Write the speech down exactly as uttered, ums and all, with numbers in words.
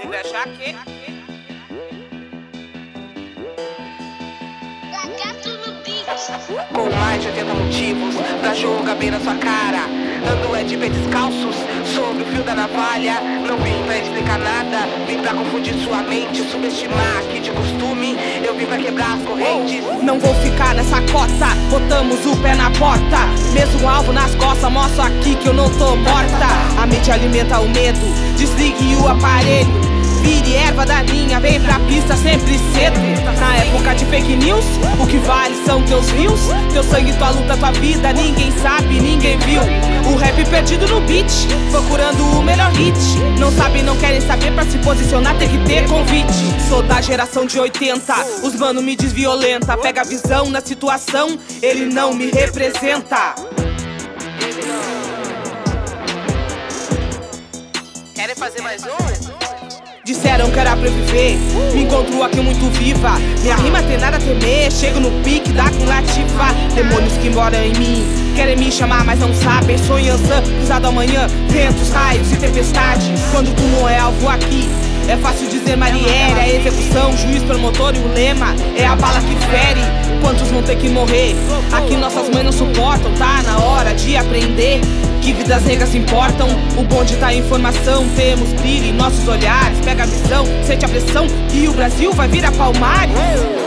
livre achar que... Com mais de oitenta motivos pra jogar bem na sua cara. Ando é de pé descalços sobre o fio da navalha. Não vim pra explicar nada, vim pra confundir sua mente, subestimar que de costume eu vim pra quebrar as correntes. Não vou ficar nessa cota, botamos o pé na porta. Mesmo um alvo nas costas, mostro aqui que eu não tô morta. A mente alimenta o medo, desligue o aparelho. Vire erva daninha, vem pra pista sempre cedo. Na época de fake news, o que vale são teus views. Teu sangue, tua luta, tua vida, ninguém sabe, ninguém viu. O rap perdido no beat, procurando o melhor hit. Não sabem, não querem saber, pra se posicionar tem que ter convite. Sou da geração de oitenta, os mano me diz violenta. Pega a visão na situação, ele não me representa. Querem fazer mais um? Disseram que era pra eu viver, me encontro aqui muito viva. Minha rima tem nada a temer, chego no pique da cumulativa. Demônios que moram em mim, querem me chamar mas não sabem. Sou Yansan, cruzado amanhã, ventos, raios e tempestade. Quando tu não é alvo aqui, é fácil dizer Marielle. A execução, juiz, promotor e o lema é a bala que fere. Quantos vão ter que morrer? Aqui nossas mães não suportam, tá na hora de aprender que vidas negras importam. O bonde tá em formação, temos brilho em nossos olhares. Pega a visão, sente a pressão e o Brasil vai virar Palmares.